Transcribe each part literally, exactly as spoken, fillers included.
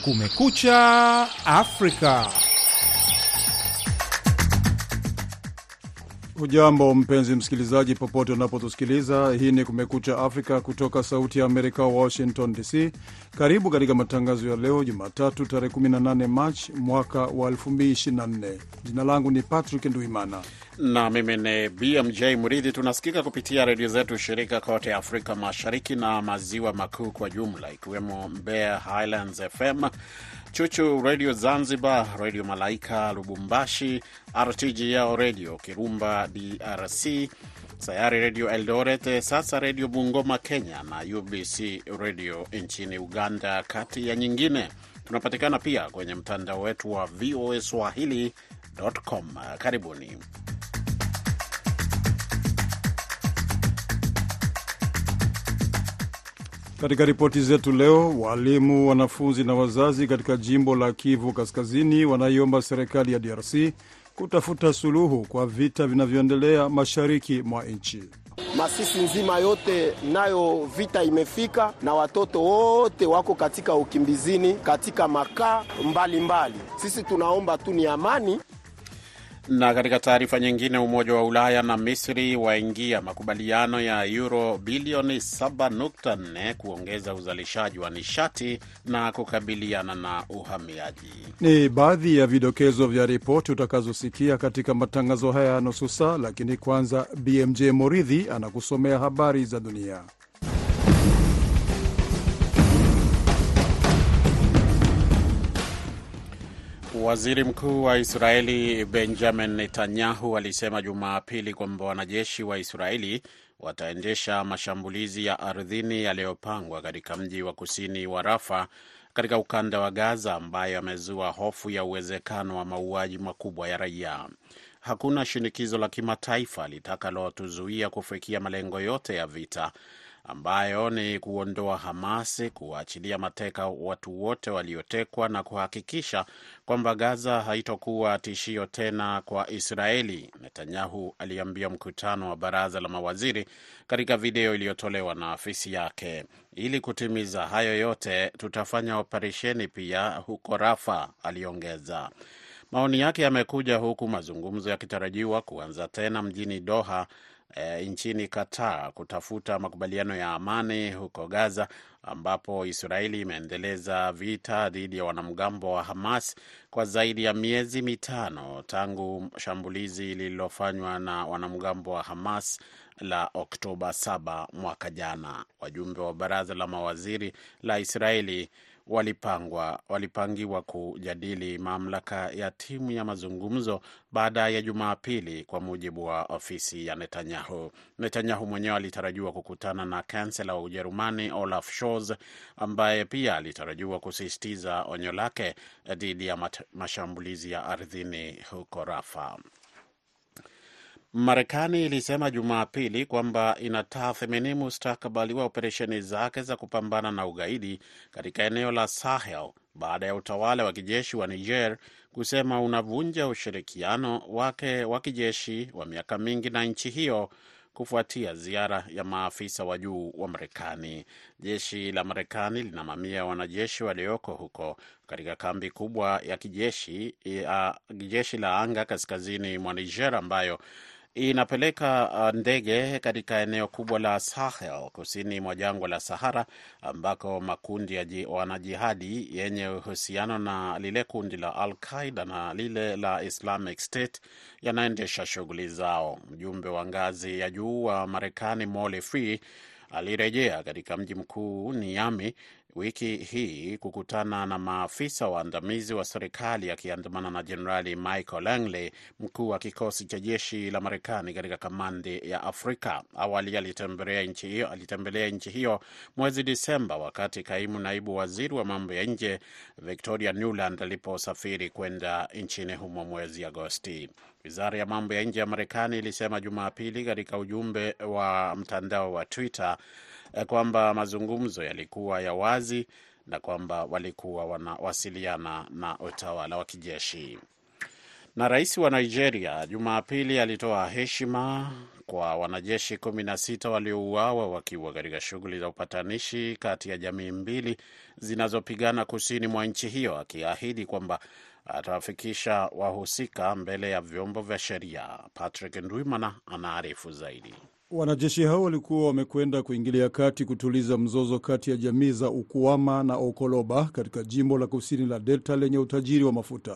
Kumekucha Afrika. Hujambo mpenzi msikilizaji popote unapotusikiliza. Hii ni Kumekucha Afrika kutoka Sauti ya Amerika, Washington D C. Karibu katika matangazo ya leo Jumatatu tarehe kumi na nane Machi mwaka wa elfu mbili ishirini na nne. Jina langu ni Patrick Nduimana na mimi ni B M J Muridhi. Tunasikika kupitia redio zetu shirika kote Afrika Mashariki na Maziwa Makuu kwa jumla, ikiwemo Mbeya Highlands F M, Chuchu Radio Zanzibar, Radio Malaika Lubumbashi, R T G L Radio Kirumba D R C, Sayari Radio Eldoret, Sasa Radio Bungoma Kenya na U B C Radio nchini Uganda, kati ya nyingine. Tunapatikana pia kwenye mtandao wetu wa V O A Swahili dot com. Karibuni. Katika ripoti zetu leo, walimu, wanafunzi na wazazi katika jimbo la Kivu Kaskazini wanaiomba serikali ya D R C kutafuta suluhu kwa vita vinavyoendelea mashariki mwa nchi. Masisi nzima yote nayo vita imefika na watoto wote wako katika ukimbizini katika makaa mbalimbali. Sisi tunaomba tu ni amani. Na katika taarifa nyingine, Umoja wa Ulaya na Misri waingia makubaliano ya euro bilioni saba nukta nne kuongeza uzalishaji wa nishati na kukabiliana na uhamiaji. Ni baadhi ya vidokezo vya ripoti utakazosikia katika matangazo haya nusu saa, lakini kwanza B M J Muridhi anakusomea habari za dunia. Waziri Mkuu wa Israeli Benjamin Netanyahu alisema Jumapili kwamba wanajeshi wa Israeli wataendesha mashambulizi ya ardhini yaliyopangwa katika mji wa kusini wa Rafa katika ukanda wa Gaza, ambayo amezua hofu ya uwezekano wa mauaji makubwa ya raia. Hakuna shinikizo la kimataifa litakalotuzuia kufikia malengo yote ya vita, ambayo ni kuondoa Hamas, kuachilia mateka watu wote waliotekwa na kuhakikisha kwamba Gaza haitokuwa tishio tena kwa Israeli, Netanyahu aliambia mkutano wa baraza la mawaziri katika video iliyotolewa na afisi yake. Ili kutimiza hayo yote, tutafanya operesheni pia huko Rafa, aliongeza. Maoni yake yamekuja huku mazungumzo yakitarajiwa kuanza tena mjini Doha E, nchini Qatar kutafuta makubaliano ya amani huko Gaza, ambapo Israeli imeendeleza vita dhidi ya wanamgambo wa Hamas kwa zaidi ya miezi mitano tangu shambulizi lililofanywa na wanamgambo wa Hamas la Oktoba saba mwaka jana. Wajumbe wa baraza la mawaziri la Israeli walipangwa walipangiwa kujadili mamlaka ya timu ya mazungumzo baada ya Jumapili, kwa mujibu wa ofisi ya Netanyahu. Netanyahu mwenyewe alitarajiwa kukutana na kansela wa Ujerumani Olaf Scholz, ambaye pia alitarajiwa kusisitiza onyo lake dhidi ya mashambulizi ya ardhini huko Rafa. Marekani ilisema Jumapili kwamba inatathmini mustakabali wa operesheni zake za kupambana na ugaidi katika eneo la Sahel baada ya utawala wa kijeshi wa Niger kusema unavunja ushirikiano wake wa kijeshi wa miaka mingi na nchi hiyo kufuatia ziara ya maafisa wa juu wa Marekani. Jeshi la Marekani lina mamia ya wanajeshi walioko huko katika kambi kubwa ya kijeshi ya jeshi la anga kaskazini mwa Niger, ambayo inapeleka ndege katika eneo kubwa la Sahel kusini mwa jangwa la Sahara, ambako makundi ya wanajihadi yenye uhusiano na lile kundi la Al-Qaeda na lile la Islamic State yanaendesha shughuli zao. Mjumbe wa ngazi ya juu wa Marekani Molly Free alirejea katika mji mkuu Niamey wiki hii kukutana na maafisa waandamizi wa serikali, akiandamana na Jenerali Michael Langley, mkuu wa kikosi cha jeshi la Marekani katika kamandi ya Afrika. Awali alitembelea nchi hiyo alitembelea nchi hiyo mwezi Disemba, wakati kaimu naibu waziri wa mambo ya nje Victoria Nuland aliposafiri kwenda nchini humo mwezi Agosti. Wizara ya mambo ya nje ya Marekani ilisema Jumapili katika ujumbe wa mtandao wa Twitter kwamba mazungumzo yalikuwa ya wazi na kwamba walikuwa wanawasiliana na utawala wa kijeshi. Na rais wa Nigeria Jumapili alitoa heshima kwa wanajeshi kumi na sita waliouawa wakiwa katika shughuli za upatanishi kati ya jamii mbili zinazopigana kusini mwa nchi hiyo, akiahidi kwamba atawafikisha wahusika mbele ya vyombo vya sheria. Patrick Ndwimana anaarifu zaidi. Wanajeshi hao walikuwa wamekwenda kuingilia kati kutuliza mzozo kati ya jamii za Ukuama na Okoloba katika jimbo la kusini la Delta lenye utajiri wa mafuta.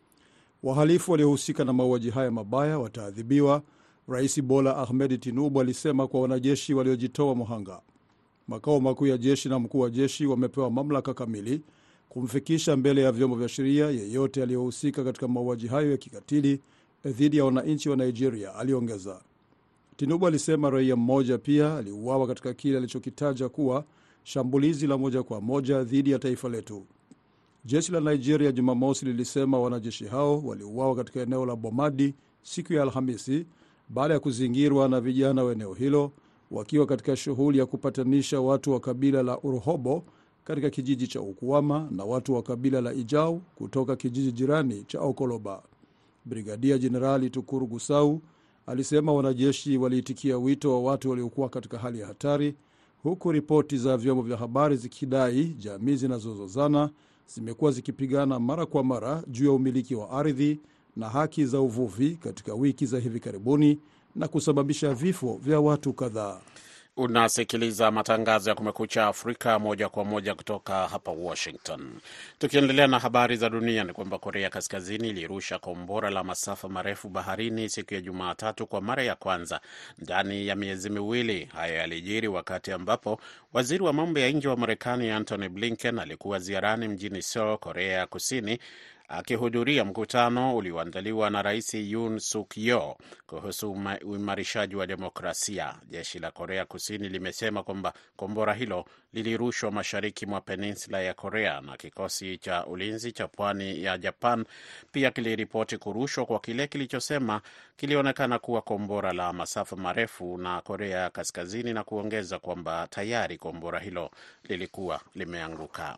Wahalifu waliohusika na mauaji haya mabaya wataadhibiwa, Rais Bola Ahmed Tinubu alisema kwa wanajeshi waliojitoa muhanga. Makao makuu ya jeshi na mkuu wa jeshi wamepewa mamlaka kamili kumfikisha mbele ya vyombo vya sheria yeyote aliyohusika katika mauaji hayo ya kikatili dhidi ya wananchi wa Nigeria, aliongeza. Tinubu alisema raia mmoja pia aliuawa katika kile alichokitaja kuwa shambulizi la moja kwa moja dhidi ya taifa letu. Jeshi la Nigeria Jumamosi lilisema wanajeshi hao waliuawa katika eneo la Bomadi siku ya Alhamisi baada ya kuzingirwa na vijana wa eneo hilo wakiwa katika shughuli ya kupatanisha watu wa kabila la Urhobo katika kijiji cha Ukuama na watu wa kabila la Ijau kutoka kijiji jirani cha Okoloba. Brigadia Jenerali Tukuru Gusau alisema wanajeshi waliitikia wito wa watu waliokuwa katika hali ya hatari, huku ripoti za vyombo vya habari zikidai jamii zinazozozana zimekuwa zikipigana mara kwa mara juu ya umiliki wa ardhi na haki za uvuvi katika wiki za hivi karibuni na kusababisha vifo vya watu kadhaa. Unasikiliza matangazo ya Kumekucha Afrika moja kwa moja kutoka hapa Washington. Tukiendelea na habari za dunia, ni kwamba Korea Kaskazini ilirusha kombora la masafa marefu baharini siku ya Jumatatu kwa mara ya kwanza ndani ya miezi miwili. Hayo yalijiri wakati ambapo waziri wa mambo ya nje wa Marekani Antony Blinken alikuwa ziarani mjini Seoul, Korea Kusini, akihudhuria mkutano ulioandaliwa na Rais Yoon Suk Yeol kuhusu uimarishaji wa demokrasia. Jeshi la Korea Kusini limesema kwamba kombora hilo lilirushwa mashariki mwa peninsula ya Korea, na kikosi cha ulinzi cha pwani ya Japan pia kiliripoti kurushwa kwa kile kilichosema kilionekana kuwa kombora la masafa marefu na Korea Kaskazini, na kuongeza kwamba tayari kombora hilo lilikuwa limeanguka.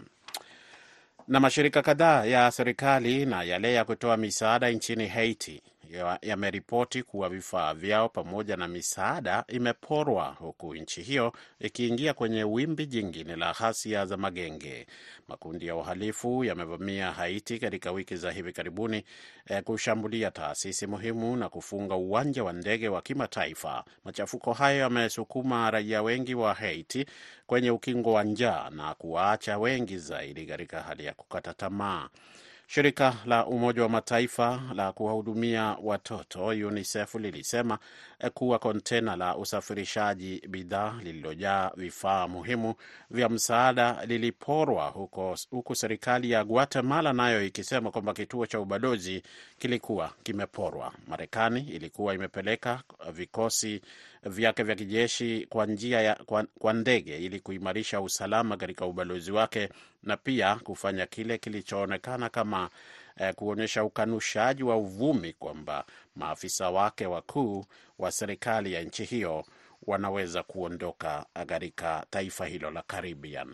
Na mashirika kadhaa ya serikali na yale ya kutoa misaada nchini Haiti yameripoti kuwa vifaa vyao pamoja na misaada imeporwa, huku nchi hiyo ikiingia kwenye wimbi jingine la ghasia za magenge. Makundi ya uhalifu yamevamia Haiti katika wiki za hivi karibuni, eh, kushambulia taasisi muhimu na kufunga uwanja wa ndege wa kimataifa. Machafuko hayo yamesukuma raia wengi wa Haiti kwenye ukingo wa njaa na kuwaacha wengi zaidi katika hali ya kukata tamaa. Shirika la Umoja wa Mataifa la kuwahudumia watoto UNICEF lilisema kuwa kontena la usafirishaji bidhaa lililojaa vifaa muhimu vya msaada liliporwa huko, huku serikali ya Guatemala nayo ikisema kwamba kituo cha ubalozi kilikuwa kimeporwa. Marekani ilikuwa imepeleka vikosi vyake vya kijeshi kwa njia ya kwa, kwa ndege ili kuimarisha usalama katika ubalozi wake na pia kufanya kile kilichoonekana kama eh, kuonyesha ukanushaji wa uvumi kwamba maafisa wake wakuu wa serikali ya nchi hiyo wanaweza kuondoka katika taifa hilo la Caribbean.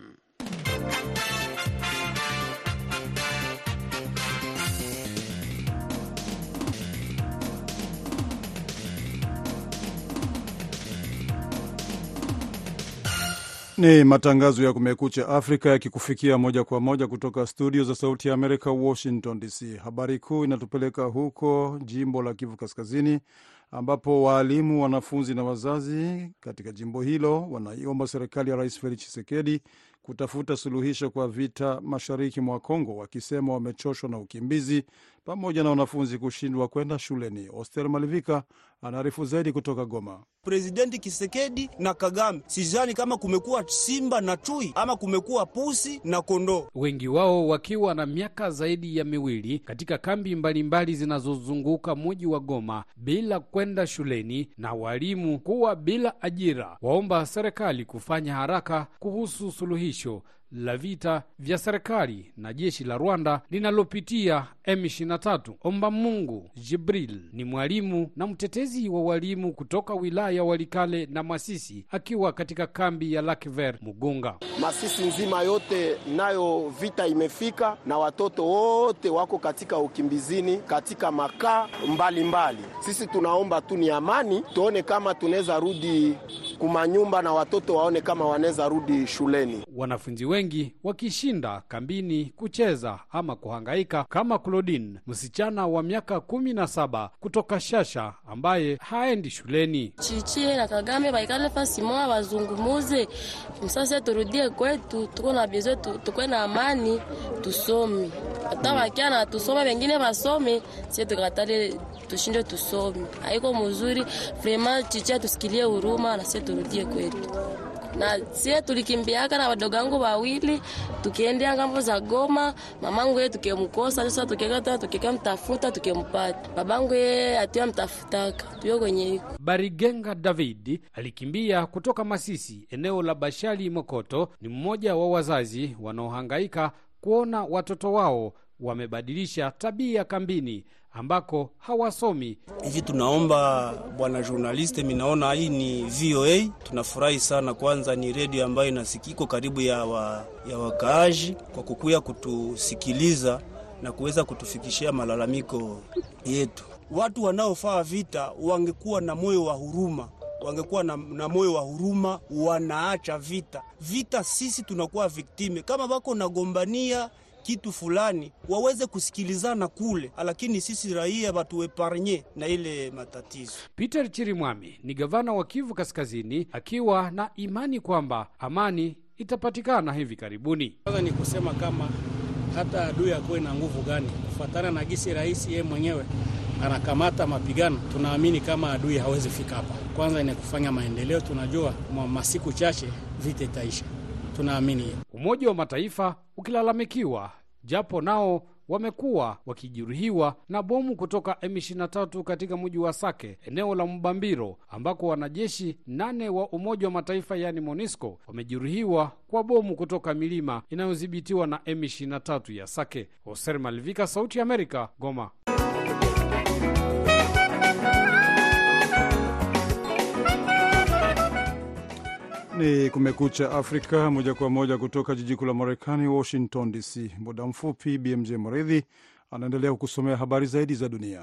Ni matangazo ya Kumekucha Afrika yakikufikia moja kwa moja kutoka studio za Sauti ya Amerika, Washington D C. Habari kuu inatupeleka huko jimbo la Kivu Kaskazini, ambapo waalimu, wanafunzi na wazazi katika jimbo hilo wanaiomba serikali ya Rais Felix Tshisekedi kutafuta suluhisho kwa vita mashariki mwa Kongo, wakisema wamechoshwa na ukimbizi pamoja na wanafunzi kushindwa kwenda shuleni. Oster Malivika anaarifu zaidi kutoka Goma. Presidenti Tshisekedi na Kagame, sijani kama kumekuwa simba na chui ama kumekuwa pusi na kondoo, wengi wao wakiwa na miaka zaidi ya miwili katika kambi mbalimbali zinazozunguka mji wa Goma bila kwenda shuleni na walimu kuwa bila ajira. Waomba serikali kufanya haraka kuhusu suluhisho la vita vya serikali na jeshi la Rwanda linalopitia M ishirini na tatu. Omba Mungu Jibril ni mwalimu na mtetezi wa walimu kutoka wilaya ya Walikale na Masisi, akiwa katika kambi ya Lakiver Mugunga. Masisi nzima yote nayo vita imefika, na watoto wote wako katika ukimbizini katika makaa mbalimbali. Sisi tunaomba tu ni amani, tuone kama tunaweza rudi kumanyumba na watoto waone kama wanaweza rudi shuleni. Wanafunzi wengi wakishinda kambini kucheza ama kuhangaika, kama Claudine, msichana wa miaka kumi na saba kutoka Shasha ambaye haendi shuleni. Chichi na Kagame baikale fasi moja wazungumuze. Msasa turudie kwetu, tuko na bizo, tuko na amani, tusome. Hata wakiana tusome, wengine wasome, sisi tukatale tushinde tusome. Haiko mzuri, vraiment chichi tusikilie huruma na sisi turudie kwetu. Na sisi tulikimbiaka na wadogo wangu wawili, tukiendea ngambo za Goma, mamangu yeye tukemkosa, sasa tukikata tukikamtafuta tukempata. Babangu yeye atiwa mtafutaka. Tuyo kwenye Barigenga David alikimbia kutoka Masisi, eneo la Bashali Mokoto. Ni mmoja wa wazazi wanaohangaika kuona watoto wao wamebadilisha tabia kambini ambako hawasomi. Hivi tunaomba bwana journaliste, minaona hii ni V O A, tunafurahi sana. Kwanza ni radio ambayo inasikiko karibu ya wa, ya wakaaji kwa kukuya kutusikiliza na kuweza kutufikishia malalamiko yetu. Watu wanaofaa vita wangekuwa na moyo wa huruma, wangekuwa na, na moyo wa huruma, wanaacha vita. Vita sisi tunakuwa viktime, kama bako nagombania kitu fulani waweze kusikilizana kule, lakini sisi raia watu epargne na ile matatizo. Peter Chirimwami ni gavana wa Kivu Kaskazini, akiwa na imani kwamba amani itapatikana hivi karibuni. Kwanza ni kusema kama hata adui akuwe na nguvu gani, kufuatana na gisi rais yeye mwenyewe anakamata mapigano, tunaamini kama adui hawezi fika hapa. Kwanza ni kufanya maendeleo, tunajua masiku chache vita itaisha. Tunaamini. Umoja wa Mataifa ukilalamikiwa, japo nao wamekuwa wakijeruhiwa na bomu kutoka M ishirini na tatu katika mji wa Sake, eneo la Mbambiro, ambako wanajeshi nane wa Umoja wa Mataifa yani MONUSCO wamejeruhiwa kwa bomu kutoka milima inayodhibitiwa na M ishirini na tatu ya Sake. Oser Malvika, Sauti ya Amerika, Goma. Ni Kumekucha Afrika, moja kwa moja kutoka jiji kuu la Marekani, Washington D C. Muda mfupi B M J Moridhi anaendelea kukusomea habari zaidi za dunia.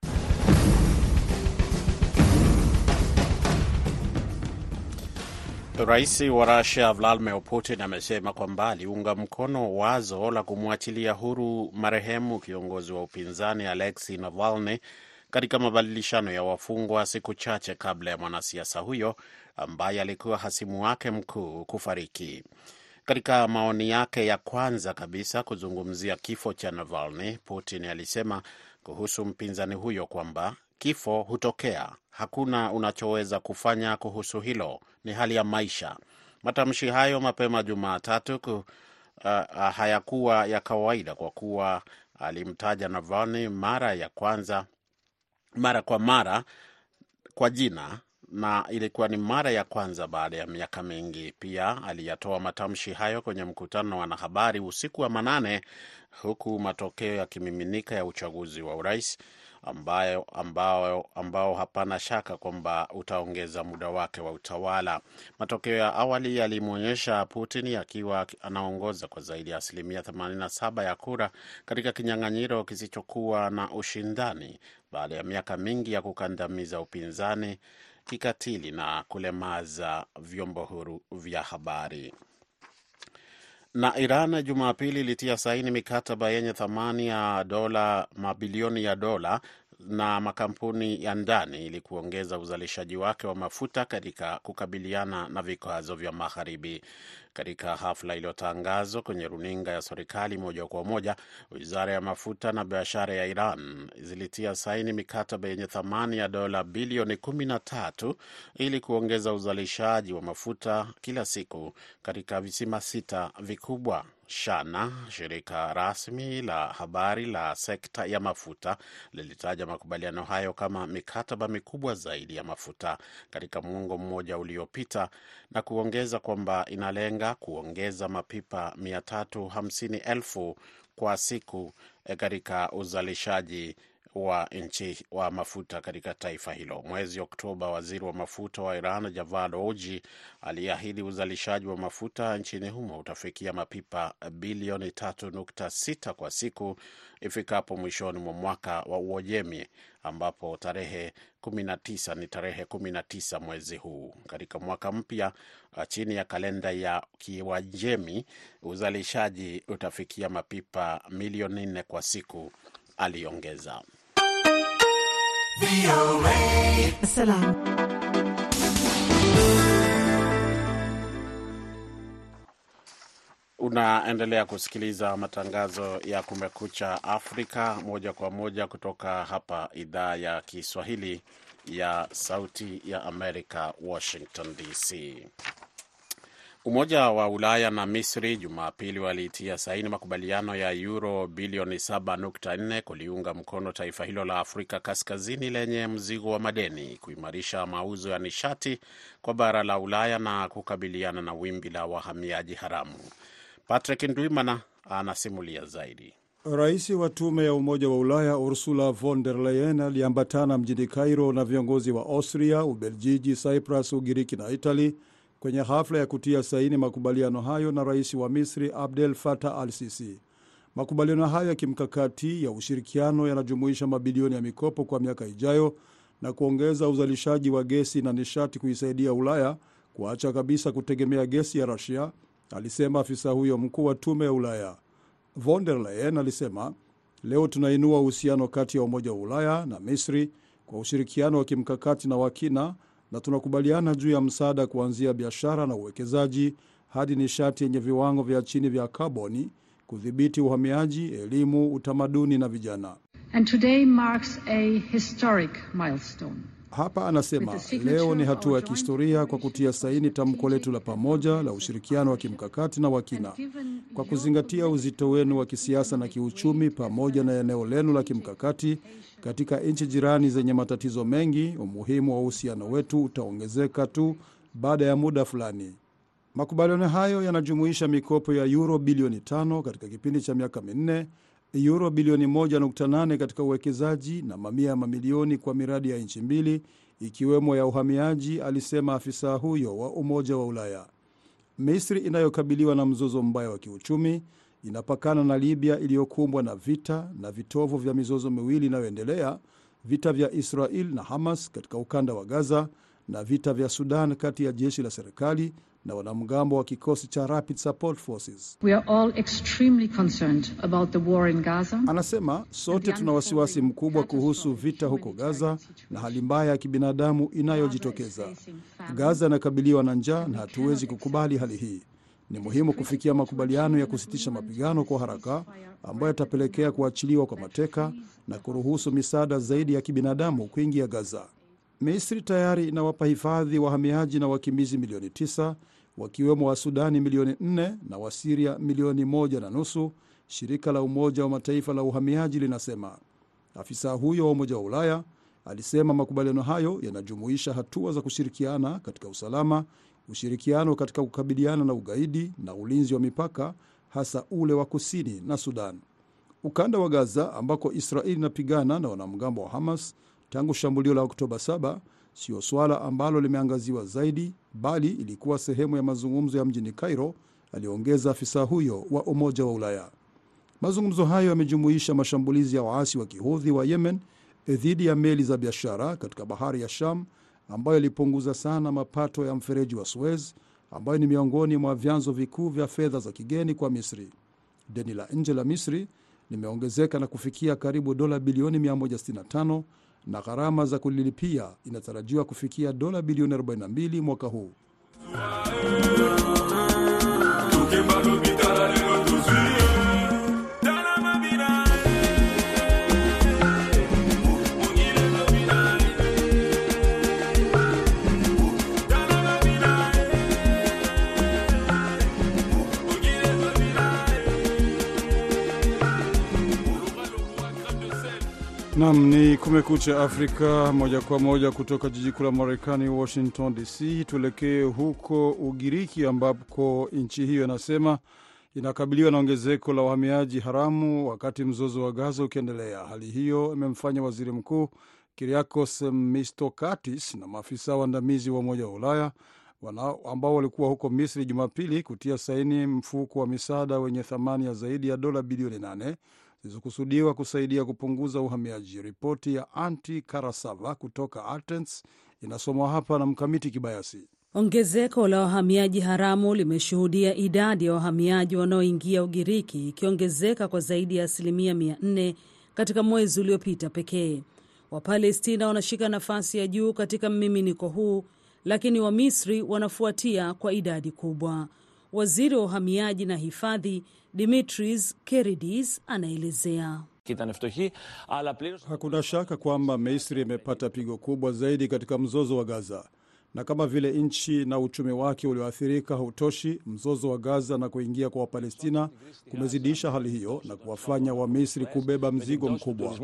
Rais wa Russia Vladimir Putin amesema kwamba aliunga mkono wazo la kumwachilia huru marehemu kiongozi wa upinzani Alexei Navalny katika mabadilishano ya wafungwa siku chache kabla ya mwanasiasa huyo ambaye alikuwa hasimu wake mkuu kufariki. Katika maoni yake ya kwanza kabisa kuzungumzia kifo cha Navalny, Putin alisema kuhusu mpinzani huyo kwamba kifo hutokea, hakuna unachoweza kufanya kuhusu hilo, ni hali ya maisha. Matamshi hayo mapema Jumatatu uh, uh, hayakuwa ya kawaida kwa kuwa alimtaja Navalny mara ya kwanza mara kwa mara kwa jina, na ilikuwa ni mara ya kwanza baada ya miaka mingi. Pia aliyatoa matamshi hayo kwenye mkutano na wanahabari usiku wa manane, huku matokeo yakimiminika ya uchaguzi wa urais ambao, ambao, ambao hapana shaka kwamba utaongeza muda wake wa utawala. Matokeo ya awali yalimwonyesha Putin akiwa anaongoza kwa zaidi ya asilimia themanini na saba ya kura katika kinyang'anyiro kisichokuwa na ushindani baada ya miaka mingi ya kukandamiza upinzani kikatili na kulemaza vyombo huru vya habari. Na Iran Jumapili ilitia saini mikataba yenye thamani ya dola mabilioni ya dola na makampuni ya ndani ili kuongeza uzalishaji wake wa mafuta katika kukabiliana na vikwazo vya magharibi. Katika hafla iliyotangazwa kwenye runinga ya serikali moja kwa moja, Wizara ya Mafuta na Biashara ya Iran zilitia saini mikataba yenye thamani ya dola bilioni kumi na tatu ili kuongeza uzalishaji wa mafuta kila siku katika visima sita vikubwa. Shana, shirika rasmi la habari la sekta ya mafuta, lilitaja makubaliano hayo kama mikataba mikubwa zaidi ya mafuta katika muongo mmoja uliopita, na kuongeza kwamba inalenga kuongeza mapipa mia tatu hamsini elfu kwa siku katika uzalishaji wa nchi wa mafuta katika taifa hilo. Mwezi Oktoba, waziri wa mafuta wa Iran Javad Oji aliahidi uzalishaji wa mafuta nchini humo utafikia mapipa bilioni tatu nukta sita kwa siku ifikapo mwishoni mwa mwaka wa Uajemi, ambapo tarehe kumi na tisa ni tarehe kumi na tisa mwezi huu. Katika mwaka mpya chini ya kalenda ya Kiuajemi, uzalishaji utafikia mapipa milioni nne kwa siku, aliongeza. Salam. Unaendelea kusikiliza matangazo ya Kumekucha Afrika moja kwa moja kutoka hapa idhaa ya Kiswahili ya Sauti ya Amerika, Washington D C. Umoja wa Ulaya na Misri Jumapili walitia saini makubaliano ya euro bilioni saba nukta nne kuliunga mkono taifa hilo la Afrika Kaskazini lenye mzigo wa madeni, kuimarisha mauzo ya nishati kwa bara la Ulaya na kukabiliana na wimbi la wahamiaji haramu. Patrick Ndwimana anasimulia zaidi. Rais wa tume ya Umoja wa Ulaya Ursula von der Leyen aliambatana mjini Cairo na viongozi wa Austria, Ubeljiji, Cyprus, Ugiriki na Italy kwenye hafla ya kutia saini makubaliano hayo na rais wa Misri Abdel Fattah al-Sisi. Makubaliano hayo ya kimkakati ya ushirikiano yanajumuisha mabilioni ya mikopo kwa miaka ijayo na kuongeza uzalishaji wa gesi na nishati kuisaidia Ulaya kuacha kabisa kutegemea gesi ya Russia, alisema afisa huyo mkuu wa tume ya Ulaya. Von der Leyen alisema, leo tunainua uhusiano kati ya Umoja wa Ulaya na Misri kwa ushirikiano wa kimkakati na wakina, na tunakubaliana juu ya msaada kuanzia biashara na uwekezaji hadi nishati yenye viwango vya chini vya kaboni, kudhibiti uhamiaji, elimu, utamaduni na vijana. And today marks a historic milestone. Hapa anasema, leo ni hatua ya kihistoria kwa kutia saini tamko letu la pamoja la ushirikiano wa kimkakati na wakina. Kwa kuzingatia uzito wenu wa kisiasa na kiuchumi pamoja na eneo lenu la kimkakati katika nchi jirani zenye matatizo mengi, umuhimu wa uhusiano wetu utaongezeka tu baada ya muda fulani. Makubaliano hayo yanajumuisha mikopo ya euro bilioni tano katika kipindi cha miaka minne, euro bilioni moja nukta nane katika uwekezaji na mamia ya mamilioni kwa miradi ya nchi mbili, ikiwemo ya uhamiaji, alisema afisa huyo wa Umoja wa Ulaya. Misri inayokabiliwa na mzozo mbaya wa kiuchumi inapakana na Libya iliyokumbwa na vita na vitovu vya mizozo miwili inayoendelea, vita vya Israel na Hamas katika ukanda wa Gaza na vita vya Sudan kati ya jeshi la serikali na wanamgambo wa kikosi cha Rapid Support Forces. We are all extremely concerned about the war in Gaza. Anasema, sote tuna wasiwasi mkubwa kuhusu vita huko Gaza na hali mbaya ya kibinadamu inayojitokeza. Gaza inakabiliwa na njaa na hatuwezi kukubali hali hii. Ni muhimu kufikia makubaliano ya kusitisha mapigano kwa haraka ambayo yatapelekea kuachiliwa kwa mateka na kuruhusu misaada zaidi ya kibinadamu kuingia Gaza. Misri tayari inawapa hifadhi wahamiaji na wakimbizi milioni tisa, wakiwemo wa Sudani milioni nne na wa Syria milioni moja na nusu, shirika la Umoja wa Mataifa la uhamiaji linasema. Afisa huyo wa Umoja wa Ulaya alisema makubaliano hayo yanajumuisha hatua za kushirikiana katika usalama, ushirikiano katika kukabiliana na ugaidi na ulinzi wa mipaka, hasa ule wa kusini na Sudan. Ukanda wa Gaza ambako Israeli inapigana na wanamgambo wa Hamas tangu shambulio la Oktoba saba, sio swala ambalo limeangaziwa zaidi, bali ilikuwa sehemu ya mazungumzo ya mjini Cairo, aliongeza afisa huyo wa Umoja wa Ulaya. Mazungumzo hayo yamejumuisha mashambulizi ya waasi wa Kihouthi wa Yemen dhidi ya meli za biashara katika bahari ya Sham, ambayo ilipunguza sana mapato ya mfereji wa Suez, ambayo ni miongoni mwa vyanzo vikuu vya fedha za kigeni kwa Misri. Deni la nje la Misri limeongezeka na kufikia karibu dola bilioni mia moja sitini na tano na gharama za kulilipia inatarajiwa kufikia dola bilioni arobaini na mbili mwaka huu. Naam, ni Kumekucha Afrika moja kwa moja kutoka jiji kuu la Marekani, Washington D C. Tuelekee huko Ugiriki ambapo nchi hiyo inasema inakabiliwa na ongezeko la wahamiaji haramu wakati mzozo wa Gaza ukiendelea. Hali hiyo imemfanya waziri mkuu Kyriakos Mitsotakis na maafisa waandamizi wa Umoja wa Ulaya ambao walikuwa huko Misri Jumapili kutia saini mfuko wa misaada wenye thamani ya zaidi ya dola bilioni nane zilizokusudiwa kusaidia kupunguza uhamiaji. Ripoti ya Anti Karasava kutoka Athens inasomwa hapa na Mkamiti Kibayasi. Ongezeko la wahamiaji haramu limeshuhudia idadi ya wahamiaji wanaoingia Ugiriki ikiongezeka kwa zaidi ya asilimia mia nne katika mwezi uliopita pekee. Wapalestina wanashika nafasi ya juu katika mmiminiko huu, lakini wa Misri wanafuatia kwa idadi kubwa. Waziri wa uhamiaji na hifadhi Dimitris Keridis anaelezea. Hakuna shaka kwamba Misri imepata pigo kubwa zaidi katika mzozo wa Gaza. Na kama vile nchi na uchumi wake ulioathirika hautoshi, mzozo wa Gaza na kuingia kwa Wapalestina kumezidisha hali hiyo na kuwafanya wa Misri kubeba mzigo mkubwa.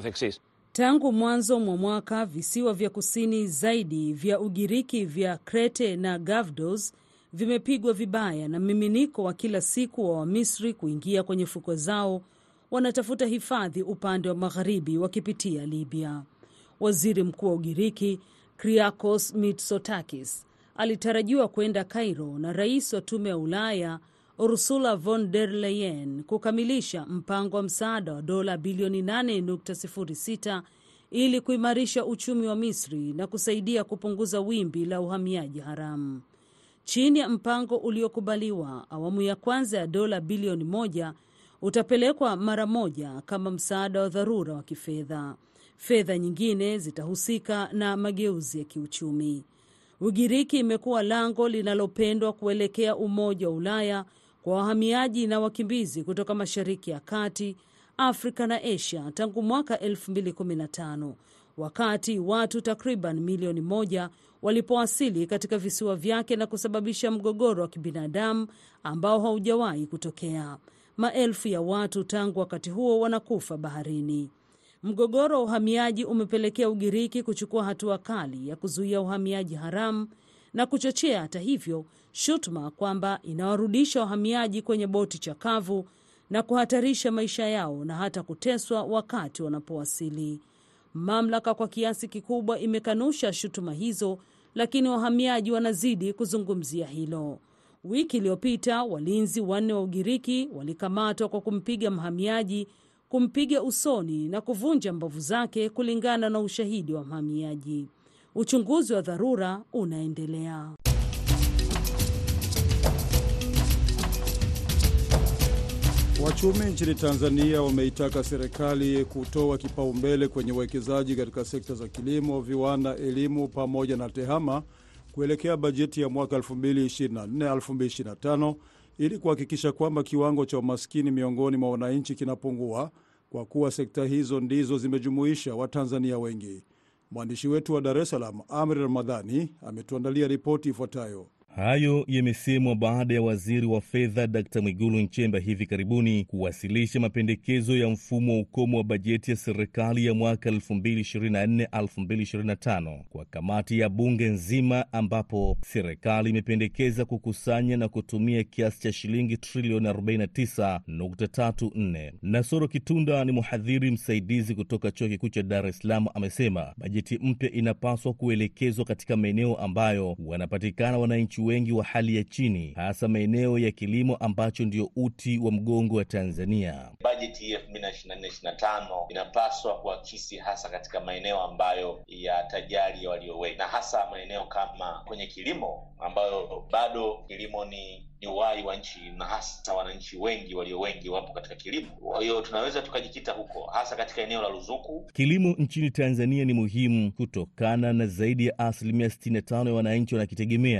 Tangu mwanzo mwa mwaka, visiwa vya kusini zaidi vya Ugiriki vya Krete na Gavdos vimepigwa vibaya na miminiko wa kila siku wa Wamisri kuingia kwenye fukwe zao. Wanatafuta hifadhi upande wa magharibi wakipitia Libya. Waziri mkuu wa Ugiriki Kyriakos Mitsotakis alitarajiwa kwenda Cairo na rais wa tume ya Ulaya Ursula von der Leyen kukamilisha mpango wa msaada wa dola bilioni nane nukta sifuri sita ili kuimarisha uchumi wa Misri na kusaidia kupunguza wimbi la uhamiaji haramu. Chini ya mpango uliokubaliwa, awamu ya kwanza ya dola bilioni moja utapelekwa mara moja kama msaada wa dharura wa kifedha. Fedha nyingine zitahusika na mageuzi ya kiuchumi. Ugiriki imekuwa lango linalopendwa kuelekea Umoja wa Ulaya kwa wahamiaji na wakimbizi kutoka Mashariki ya Kati, Afrika na Asia tangu mwaka elfu mbili kumi na tano, wakati watu takriban milioni moja walipowasili katika visiwa vyake na kusababisha mgogoro wa kibinadamu ambao haujawahi kutokea. Maelfu ya watu tangu wakati huo wanakufa baharini. Mgogoro wa uhamiaji umepelekea Ugiriki kuchukua hatua kali ya kuzuia uhamiaji haramu na kuchochea hata hivyo shutuma kwamba inawarudisha wahamiaji kwenye boti chakavu na kuhatarisha maisha yao na hata kuteswa wakati wanapowasili. Mamlaka kwa kiasi kikubwa imekanusha shutuma hizo, lakini wahamiaji wanazidi kuzungumzia hilo. Wiki iliyopita walinzi wanne wa Ugiriki walikamatwa kwa kumpiga mhamiaji, kumpiga usoni na kuvunja mbavu zake, kulingana na ushahidi wa mhamiaji. Uchunguzi wa dharura unaendelea. Wachumi nchini Tanzania wameitaka serikali kutoa kipaumbele kwenye uwekezaji katika sekta za kilimo, viwanda, elimu pamoja na tehama kuelekea bajeti ya mwaka elfu mbili ishirini na nne elfu mbili ishirini na tano ili kuhakikisha kwamba kiwango cha umaskini miongoni mwa wananchi kinapungua, kwa kuwa sekta hizo ndizo zimejumuisha Watanzania wengi. Mwandishi wetu wa Dar es Salaam Amri Ramadhani ametuandalia ripoti ifuatayo. Hayo yamesemwa baada ya waziri wa fedha Daktari Mwigulu Nchemba hivi karibuni kuwasilisha mapendekezo ya mfumo wa ukomo wa bajeti ya serikali ya mwaka elfu mbili ishirini na nne elfu mbili ishirini na tano kwa kamati ya bunge nzima, ambapo serikali imependekeza kukusanya na kutumia kiasi cha shilingi trilioni arobaini na tisa nukta tatu nne. Nasoro Kitunda ni mhadhiri msaidizi kutoka Chuo Kikuu cha Dar es Salaam, amesema bajeti mpya inapaswa kuelekezwa katika maeneo ambayo wanapatikana wananchi wengi wa hali ya chini, hasa maeneo ya kilimo ambacho ndio uti wa mgongo wa Tanzania. Bajeti hii elfu mbili ishirini na nne ishirini na tano inapaswa kuakisi hasa katika maeneo ambayo ya tajari walio wengi, na hasa maeneo kama kwenye kilimo ambayo bado kilimo ni ni uhai wa nchi, na hasa wananchi wengi walio wengi wapo katika kilimo. Kwa hiyo tunaweza tukajikita huko hasa katika eneo la ruzuku. Kilimo nchini Tanzania ni muhimu kutokana na zaidi ya asilimia sitini na tano ya wananchi wanakitegemea kuendesha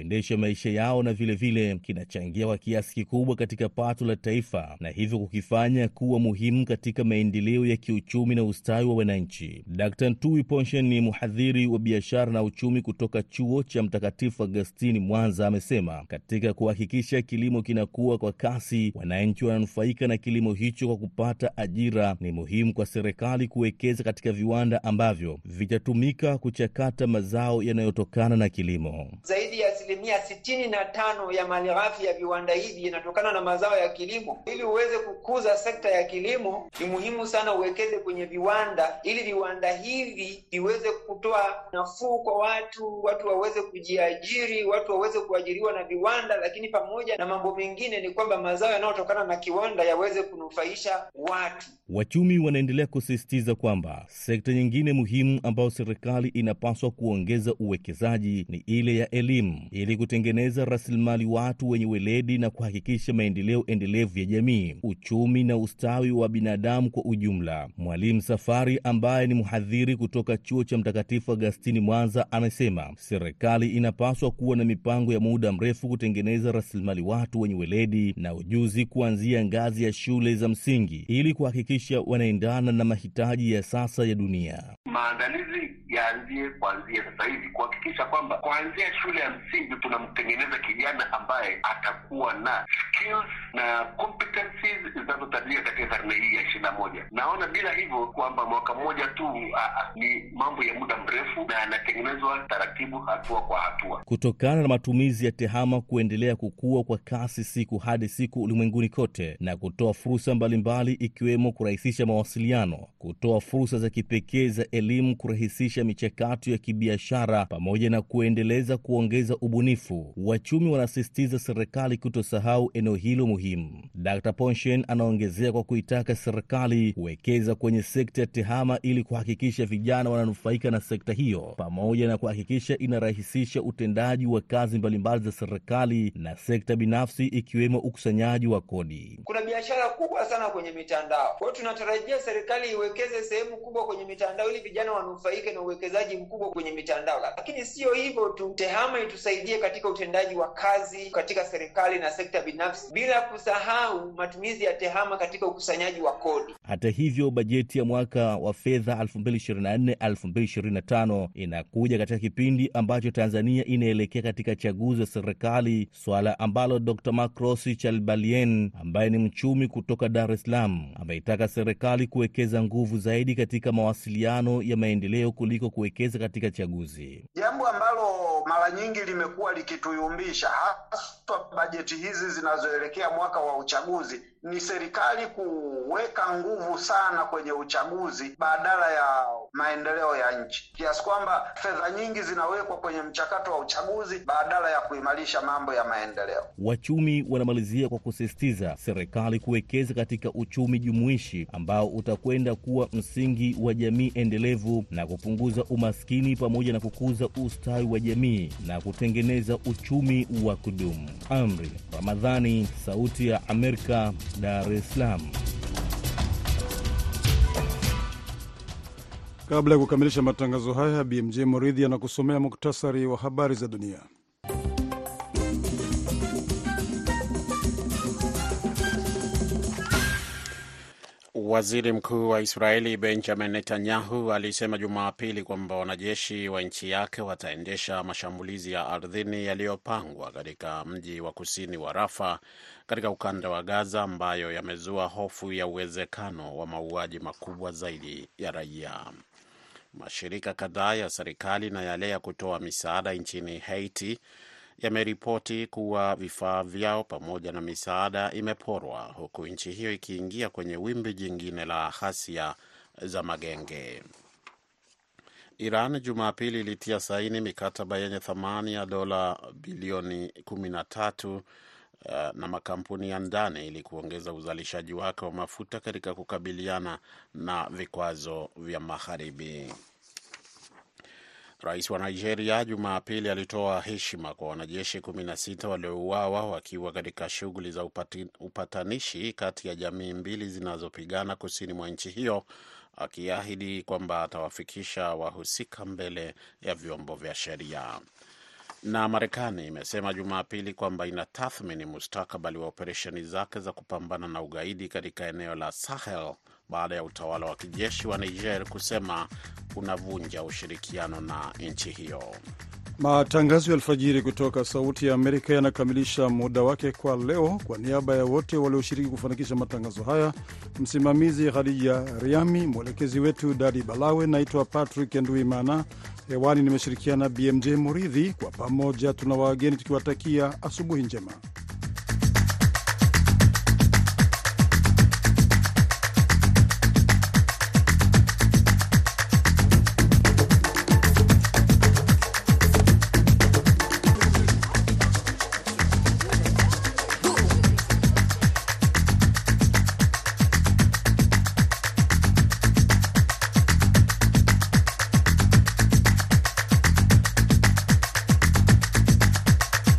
kuendesha maisha yao na vilevile vile kinachangia kwa kiasi kikubwa katika pato la taifa na hivyo kukifanya kuwa muhimu katika maendeleo ya kiuchumi na ustawi wa wananchi. Daktari Ntui Ponshen ni mhadhiri wa biashara na uchumi kutoka chuo cha Mtakatifu Agustini Mwanza, amesema katika kuhakikisha kilimo kinakuwa kwa kasi, wananchi wananufaika na kilimo hicho kwa kupata ajira, ni muhimu kwa serikali kuwekeza katika viwanda ambavyo vitatumika kuchakata mazao yanayotokana na kilimo. Zaidi ya asilimia sitini na tano ya malighafi ya viwanda hivi inatokana na mazao ya kilimo. Ili uweze kukuza sekta ya kilimo, ni muhimu sana uwekeze kwenye viwanda, ili viwanda hivi viweze kutoa nafuu kwa watu, watu waweze kujiajiri, watu waweze kuajiriwa na viwanda, lakini pamoja na mambo mengine ni kwamba mazao yanayotokana na kiwanda yaweze kunufaisha watu. Wachumi wanaendelea kusisitiza kwamba sekta nyingine muhimu ambayo serikali inapaswa kuongeza uwekezaji ni ile ya elimu, ili kutengeneza rasilimali watu wenye weledi na kuhakikisha maendeleo endelevu ya jamii, uchumi na ustawi wa binadamu kwa ujumla. Mwalimu Safari ambaye ni mhadhiri kutoka chuo cha Mtakatifu Agustini Mwanza anasema serikali inapaswa kuwa na mipango ya muda mrefu kutengeneza rasilimali watu wenye weledi na ujuzi kuanzia ngazi ya shule za msingi ili kuhakikisha wanaendana na mahitaji ya sasa ya dunia. Maandalizi yaanzie kuanzia sasa hivi kuhakikisha kwamba kuanzia shule ya msingi tunamtengeneza kijana ambaye atakuwa na skills na competencies zinazotajika katika karne hii ya ishirini na moja. Naona bila hivyo kwamba mwaka mmoja tu a, a, ni mambo ya muda mrefu na yanatengenezwa taratibu, hatua kwa hatua. Kutokana na matumizi ya tehama kuendelea kukua kwa kasi siku hadi siku ulimwenguni kote na kutoa fursa mbalimbali ikiwemo kurahisisha mawasiliano, kutoa fursa za kipekee za elimu, kurahisisha michakato ya kibiashara pamoja na kuendeleza kuongeza ubunifu, wachumi wanasisitiza serikali kutosahau eneo hilo muhimu. Daktari Ponshen anaongezea kwa kuitaka serikali kuwekeza kwenye sekta ya tehama ili kuhakikisha vijana wananufaika na sekta hiyo pamoja na kuhakikisha inarahisisha utendaji wa kazi mbalimbali za serikali na sekta binafsi ikiwemo ukusanyaji wa kodi. Kuna biashara kubwa sana kwenye mitandao. Kwa hiyo tunatarajia serikali iwekeze sehemu kubwa kwenye mitandao ili vijana wanufaike na uwekezaji mkubwa kwenye mitandao. Lakini sio hivyo tu, tehama itusaidie katika utendaji wa kazi katika serikali na sekta binafsi, bila kusahau matumizi ya tehama katika ukusanyaji wa kodi. Hata hivyo, bajeti ya mwaka wa fedha elfu mbili ishirini na nne elfu mbili ishirini na tano inakuja katika kipindi ambacho Tanzania inaelekea katika chaguzi za serikali, swala ambalo Doctor Macrosi Chalbalien ambaye ni mchumi kutoka Dar es Salaam ameitaka serikali kuwekeza nguvu zaidi katika mawasiliano ya maendeleo kuliko kuwekeza katika chaguzi. Jambo ambalo mara nyingi limekuwa likituyumbisha hasa bajeti hizi zinazoelekea mwaka wa uchaguzi ni serikali kuweka nguvu sana kwenye uchaguzi badala ya maendeleo ya nchi, kiasi kwamba fedha nyingi zinawekwa kwenye mchakato wa uchaguzi badala ya kuimarisha mambo ya maendeleo. Wachumi wanamalizia kwa kusisitiza serikali kuwekeza katika uchumi jumuishi ambao utakwenda kuwa msingi wa jamii endelevu na kupunguza umaskini pamoja na kukuza ustawi wa jamii na kutengeneza uchumi wa kudumu. Amri Ramadhani, Sauti ya Amerika, Dar es Salaam. Kabla ya kukamilisha matangazo haya, B M J Moridhi anakusomea muktasari wa habari za dunia. Waziri Mkuu wa Israeli Benjamin Netanyahu alisema Jumapili kwamba wanajeshi wa nchi yake wataendesha mashambulizi ya ardhini yaliyopangwa katika mji wa kusini wa Rafa katika ukanda wa Gaza, ambayo yamezua hofu ya uwezekano wa mauaji makubwa zaidi ya raia. Mashirika kadhaa ya serikali na yale ya kutoa misaada nchini Haiti yameripoti kuwa vifaa vyao pamoja na misaada imeporwa, huku nchi hiyo ikiingia kwenye wimbi jingine la ghasia za magenge. Iran Jumapili ilitia saini mikataba yenye thamani ya dola bilioni kumi na tatu uh, na makampuni ya ndani ili kuongeza uzalishaji wake wa mafuta katika kukabiliana na vikwazo vya magharibi. Rais wa Nigeria Jumapili alitoa heshima kwa wanajeshi kumi na sita waliouawa wakiwa katika shughuli za upati, upatanishi kati ya jamii mbili zinazopigana kusini mwa nchi hiyo, akiahidi kwamba atawafikisha wahusika mbele ya vyombo vya sheria. Na Marekani imesema Jumapili kwamba inatathmini mustakabali wa operesheni zake za kupambana na ugaidi katika eneo la Sahel baada ya utawala wa kijeshi wa Niger kusema unavunja ushirikiano na nchi hiyo. Matangazo ya alfajiri kutoka Sauti ya Amerika yanakamilisha muda wake kwa leo. Kwa niaba ya wote walioshiriki kufanikisha matangazo haya, msimamizi Khadija Riami, mwelekezi wetu Dadi Balawe, naitwa Patrick Nduimana. Hewani nimeshirikiana B M J Muridhi. Kwa pamoja tuna wageni tukiwatakia asubuhi njema.